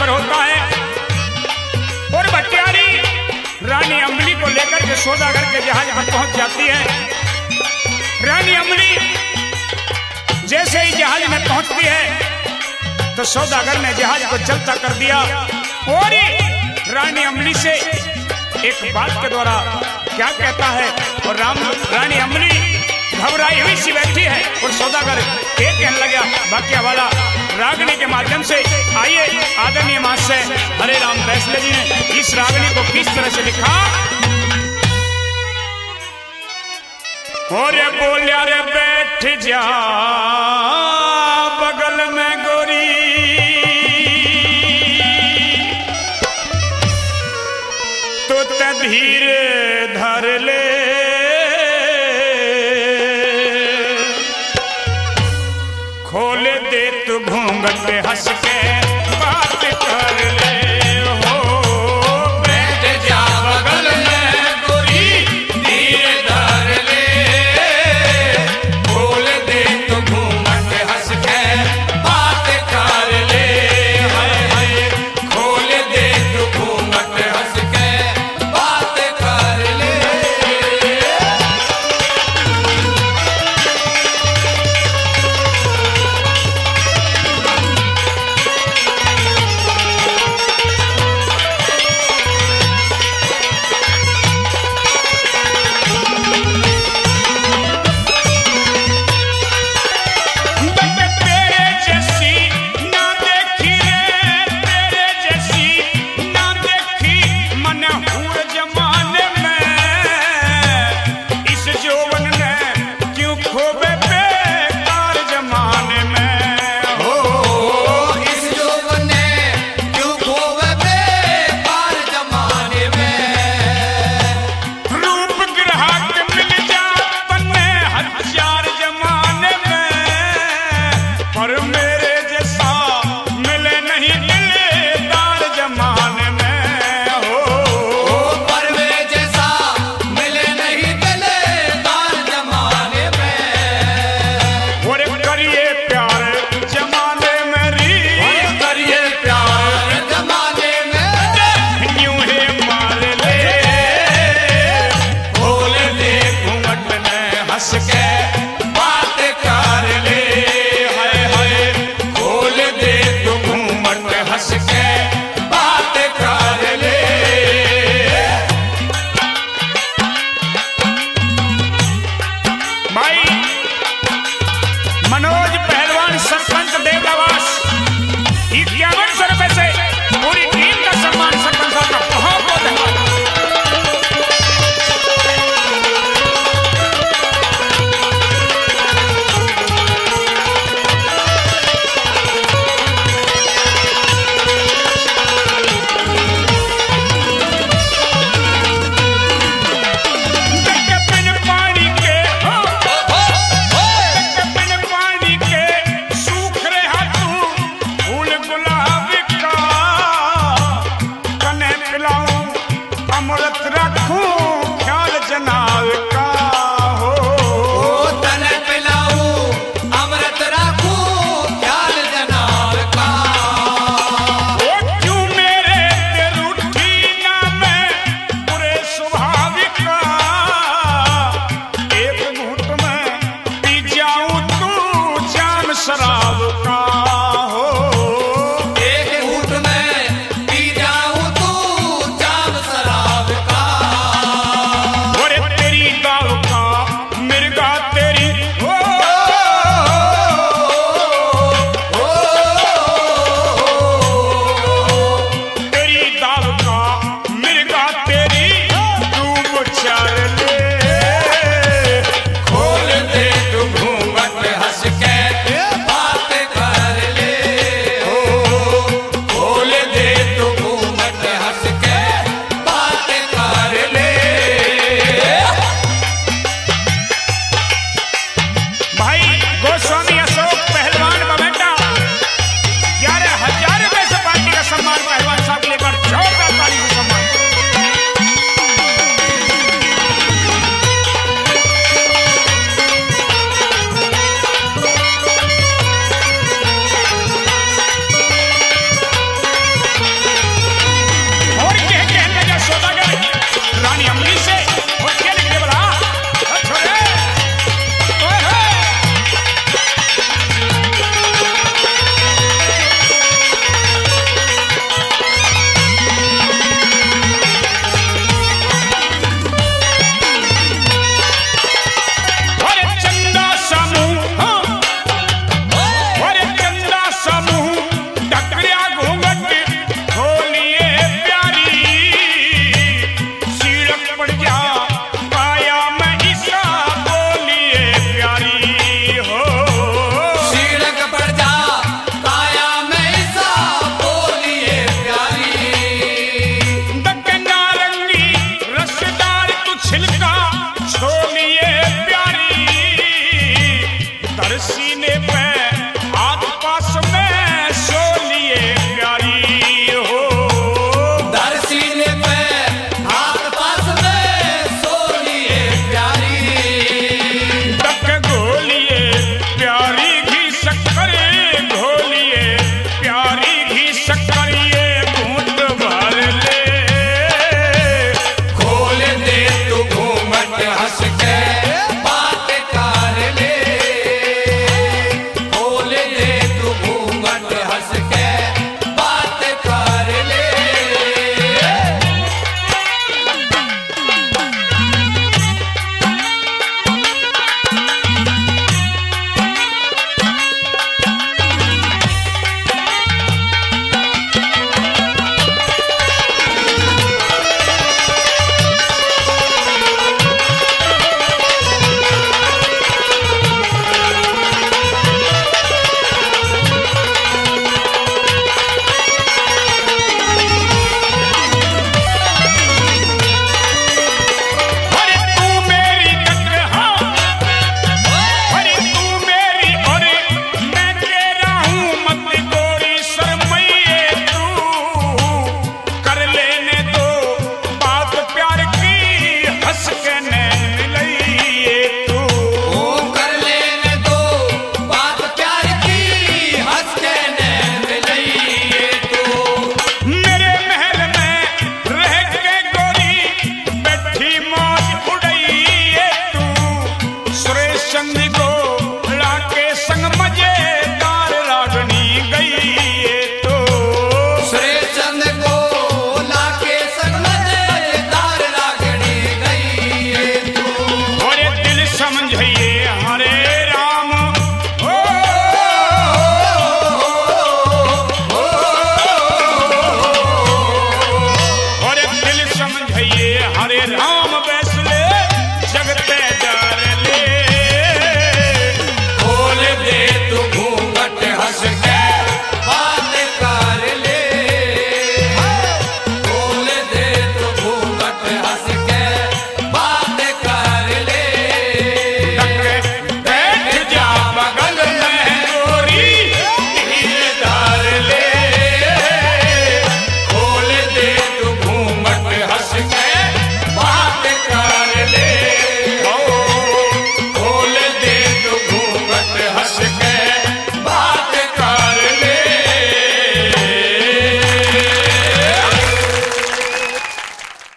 सौदागर होता है और भटियारी रानी अमली को लेकर के सौदागर के जहाज पर पहुंच जाती है। रानी अमली जैसे ही जहाज में पहुंचती है तो सौदागर ने जहाज को चलता कर दिया और रानी अमली से एक बात के द्वारा क्या कहता है और रानी अमली घबराई हुई सी बैठी है और सौदागर एक कहने लगा वाक्य वाला रागनी के माध्यम से। आइए आदरणीय महाशय हरे राम फैसले जी ने इस रागनी को किस तरह से लिखा। और बोलिया रे बैठ जा बगल में गोरी, तो धीर धर ले, खोल दे तू घूंघट हंस के बात कर ले। राम